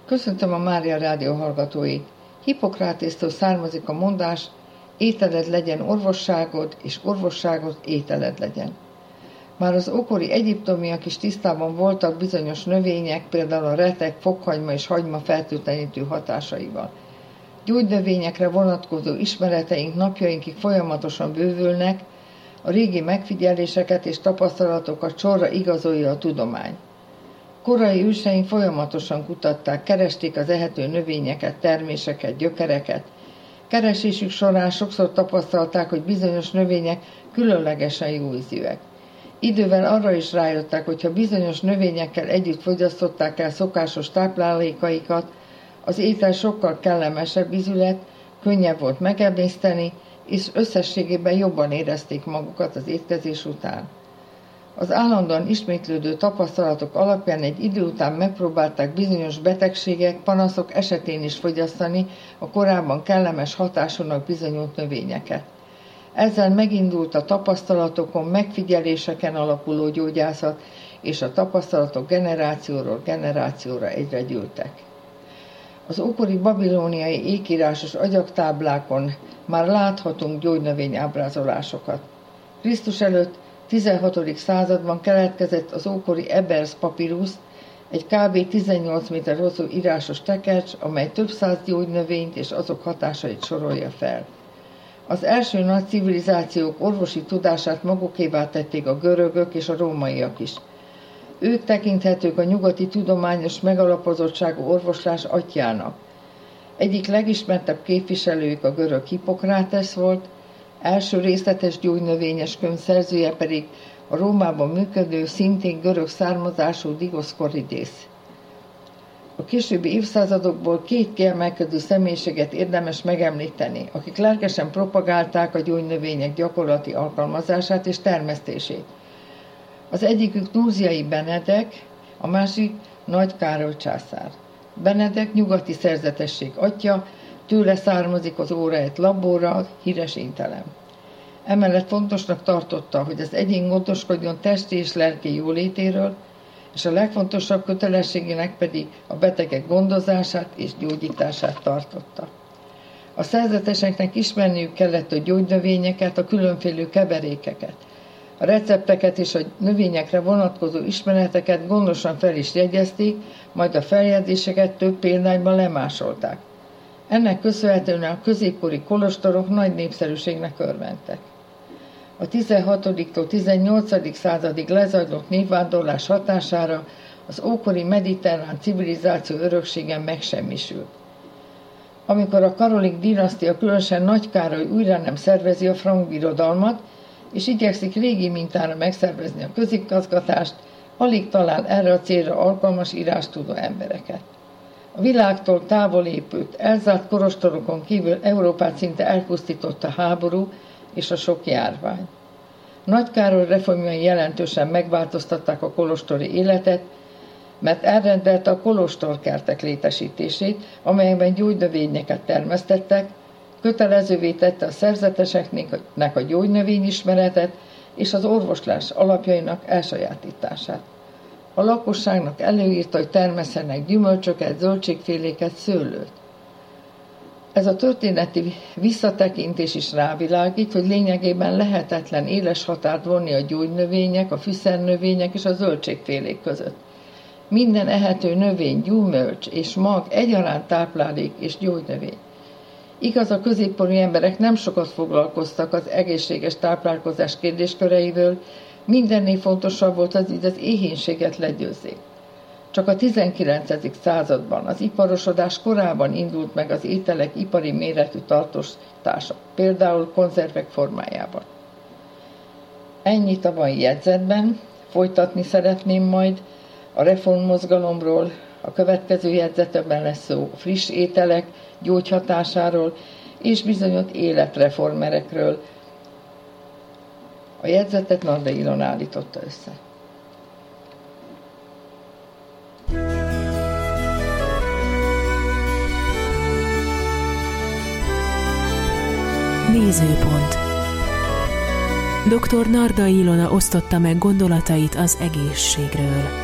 Köszöntöm a Mária Rádió hallgatóit. Hippokrátésztől származik a mondás, ételed legyen orvosságod, és orvosságod ételed legyen. Már az ókori egyiptomiak is tisztában voltak bizonyos növények, például a retek, fokhagyma és hagyma fertőtlenítő hatásaival. Gyógynövényekre vonatkozó ismereteink napjainkig folyamatosan bővülnek, a régi megfigyeléseket és tapasztalatokat sorra igazolja a tudomány. Korai őseink folyamatosan kutatták, keresték az ehető növényeket, terméseket, gyökereket. Keresésük során sokszor tapasztalták, hogy bizonyos növények különlegesen jó ízűek. Idővel arra is rájöttek, hogy ha bizonyos növényekkel együtt fogyasztották el szokásos táplálékaikat, az étel sokkal kellemesebb ízű lett, könnyebb volt megemészteni, és összességében jobban érezték magukat az étkezés után. Az állandóan ismétlődő tapasztalatok alapján egy idő után megpróbálták bizonyos betegségek, panaszok esetén is fogyasztani a korábban kellemes hatásúnak bizonyult növényeket. Ezzel megindult a tapasztalatokon, megfigyeléseken alapuló gyógyászat, és a tapasztalatok generációról generációra egyre gyűltek. Az ókori babilóniai ékírásos agyagtáblákon már láthatunk gyógynövény ábrázolásokat. Krisztus előtt 16. században keletkezett az ókori Ebers papirusz, egy kb. 18 méter hosszú írásos tekercs, amely több száz gyógynövényt és azok hatásait sorolja fel. Az első nagy civilizációk orvosi tudását magukévá tették a görögök és a rómaiak is. Ők tekinthetők a nyugati tudományos megalapozottságú orvoslás atyjának. Egyik legismertebb képviselőjük a görög Hippokratész volt, első részletes gyógynövényes könyv szerzője pedig a Rómában működő, szintén görög származású Digoszkoridész. A későbbi évszázadokból két kiemelkedő személyiséget érdemes megemlíteni, akik lelkesen propagálták a gyógynövények gyakorlati alkalmazását és termesztését. Az egyikük Núziai Benedek, a másik Nagy Károly császár. Benedek nyugati szerzetesség atya, tőle származik az órejt labóra, híres ételem. Emellett fontosnak tartotta, hogy az egyén gondoskodjon testi és lelki jólétéről, és a legfontosabb kötelességének pedig a betegek gondozását és gyógyítását tartotta. A szerzeteseknek ismerniük kellett a gyógynövényeket, a különféle keverékeket. A recepteket és a növényekre vonatkozó ismereteket gondosan fel is jegyezték, majd a feljegyzéseket több példányban lemásolták. Ennek köszönhetően a középkori kolostorok nagy népszerűségnek örvendtek. A 16-tól 18. századig lezajlott népvándorlás hatására az ókori mediterrán civilizáció öröksége megsemmisült. Amikor a Karoling dinasztia, különösen Nagy Károly újra nem szervezi a frank birodalmat, és igyekszik régi mintára megszervezni a közigazgatást, alig talál erre a célra alkalmas írástudó embereket. A világtól távol épült, elzárt kolostorokon kívül Európát szinte elpusztította a háború és a sok járvány. Nagy Károly reformjai jelentősen megváltoztatták a kolostori életet, mert elrendelte a kolostorkertek létesítését, amelyekben gyógynövényeket termesztettek, kötelezővé tette a szerzeteseknek a gyógynövényismeretet és az orvoslás alapjainak elsajátítását. A lakosságnak előírta, hogy termesszenek gyümölcsöket, zöldségféléket, szőlőt. Ez a történeti visszatekintés is rávilágít, hogy lényegében lehetetlen éles határt vonni a gyógynövények, a fűszernövények és a zöldségfélék között. Minden ehető növény, gyümölcs és mag egyaránt táplálék és gyógynövény. Igaz, a középkori emberek nem sokat foglalkoztak az egészséges táplálkozás kérdésköreivel, mindennél fontosabb volt az, hogy az éhínséget legyőzzék. Csak a 19. században, az iparosodás korában indult meg az ételek ipari méretű tartóztása, például konzervek formájában. Ennyit a mai jegyzetben, folytatni szeretném majd a reformmozgalomról, a következő jegyzetemben lesz szó friss ételek gyógyhatásáról és bizonyos életreformerekről. A jegyzetet Nardai Ilona állította össze. Nézőpont. Dr. Nardai Ilona osztotta meg gondolatait az egészségről.